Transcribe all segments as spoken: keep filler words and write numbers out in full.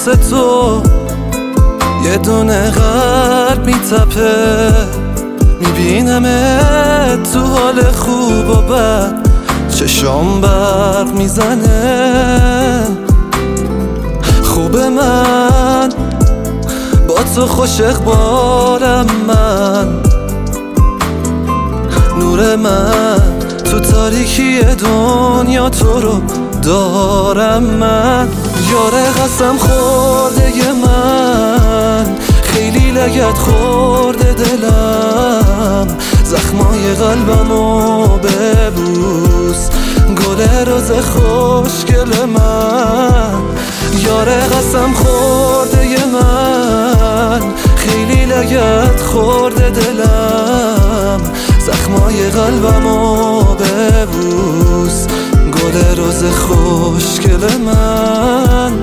واسه تو یه دونه قلب میتپه، میبینمت تو حال خوب و بد، چشام برق میزنه. خوب من با تو خوش اقبالم، من نور من تو تاریکی دنیا تو رو دارم. من یاره قسم خورده من، خیلی لگت خورده دلم، زخمای قلبمو ببوس، گل روز خوشگل من. یاره قسم خورده من، خیلی لگت خورده دلم، زخمای قلبمو ببوس، گل روز خوشگل من.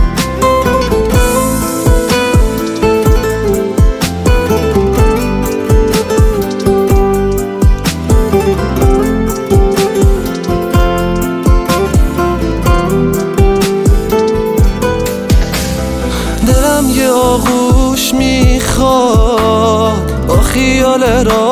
دلم یه آغوش میخواد با خیال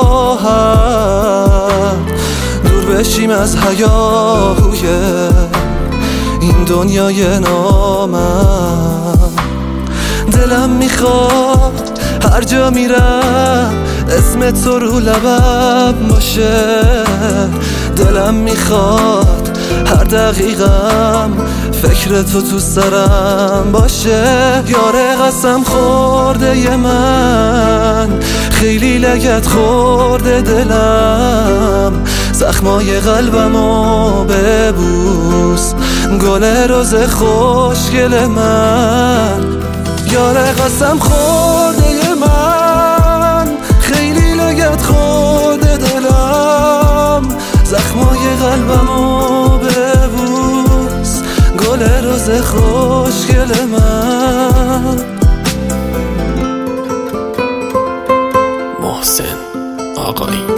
راحت، دور بشیم از هیاهوی این دنیای نامم. دلم میخواد هر جا میرم اسم تو رو لبم باشه، دلم میخواد هر دقیقم فکر تو تو سرم باشه. یاره قسم خورده من، خیلی لگت خورده دلم، زخمای قلبمو ببوس، گل روز خوشگل من. یاره قسم خورده من، خیلی لگت خورده دلم، زخمای قلبمو ببوس، گل روز خوشگل من. محسن آقایی.